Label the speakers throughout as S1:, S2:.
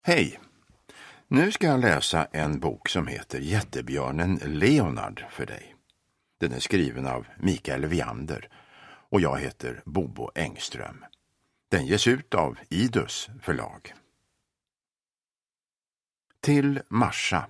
S1: Hej! Nu ska jag läsa en bok som heter Jättebjörnen Leonard för dig. Den är skriven av Mikael Viander och jag heter Bobo Engström. Den ges ut av Idus förlag. Till Marsha.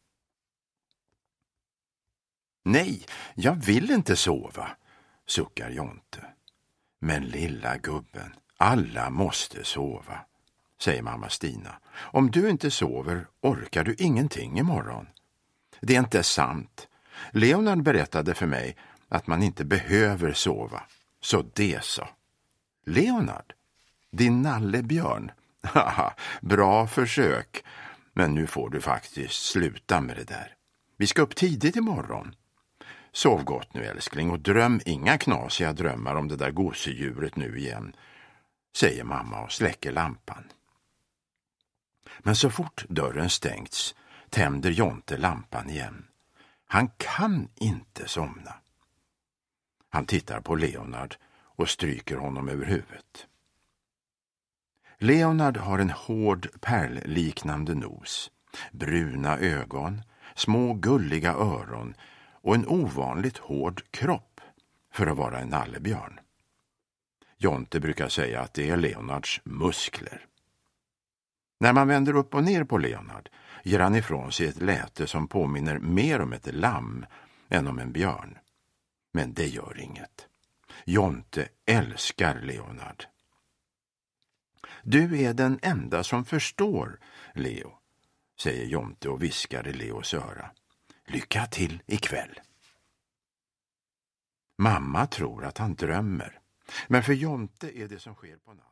S1: Nej, jag vill inte sova, suckar Jonte. Men lilla gubben, alla måste sova, säger mamma Stina. Om du inte sover orkar du ingenting imorgon. Det är inte sant. Leonard berättade för mig att man inte behöver sova. Så det så. Leonard, din nallebjörn. Haha, bra försök. Men nu får du faktiskt sluta med det där. Vi ska upp tidigt imorgon. Sov gott nu älskling och dröm inga knasiga drömmar om det där gosedjuret nu igen, säger mamma och släcker lampan. Men så fort dörren stängts tänder Jonte lampan igen. Han kan inte somna. Han tittar på Leonard och stryker honom över huvudet. Leonard har en hård pärlliknande nos, bruna ögon, små gulliga öron och en ovanligt hård kropp för att vara en nallebjörn. Jonte brukar säga att det är Leonards muskler. När man vänder upp och ner på Leonard ger han ifrån sig ett läte som påminner mer om ett lamm än om en björn. Men det gör inget. Jonte älskar Leonard. Du är den enda som förstår, Leo, säger Jonte och viskar i Leos öra. Lycka till ikväll. Mamma tror att han drömmer, men för Jonte är det som sker på natten.